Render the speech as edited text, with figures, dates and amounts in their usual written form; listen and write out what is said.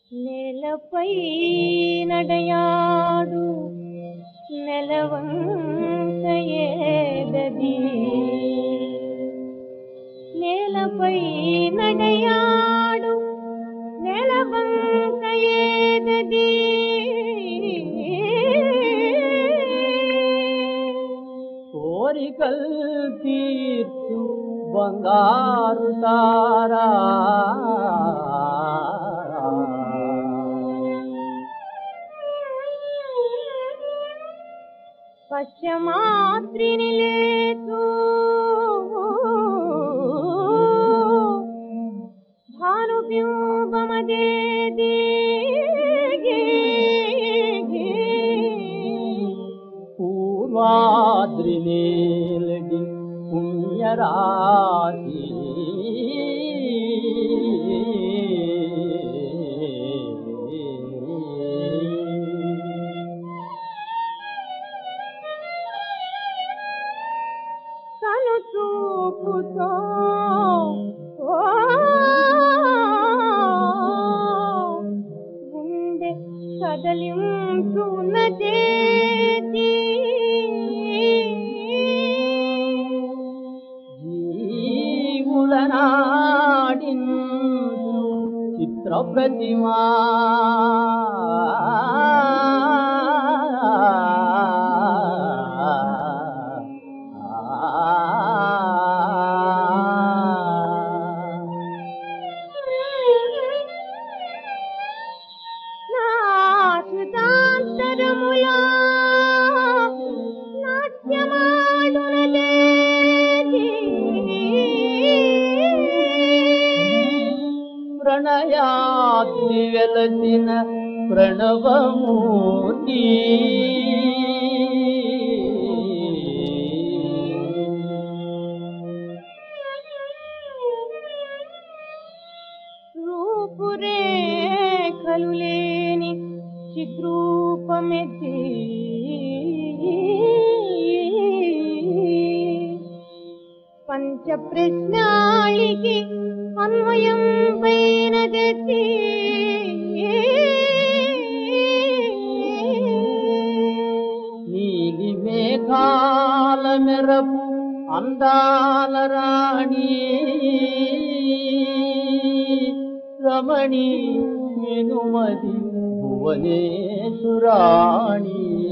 నేలపై నడయాడు నెలవంక ఏదది నేలపై నడయాడు నెలవంక ఏదది కోరికల్ తీర్చు బంగారు తారా పశ్చమాత్రిని లేచు భానుబింబమదేది పూర్వాద్రి నేలడి పుణ్యరాశి చూపుతో గుండె కదలించున్నదేది జీవులనాడించు చిత్ర ప్రతిమా ప్రణయాగ్ని వెలసిన ప్రణవమూర్తి రూపురేఖలు లేని చిద్రూపమెత్తి పంచ ప్రశ్నాళికి అన్వయం పైనదెత్తి నీలి మేఘాల మెరపు అందాల రాణి రమణి వినుమది భువనేశ్వరాణి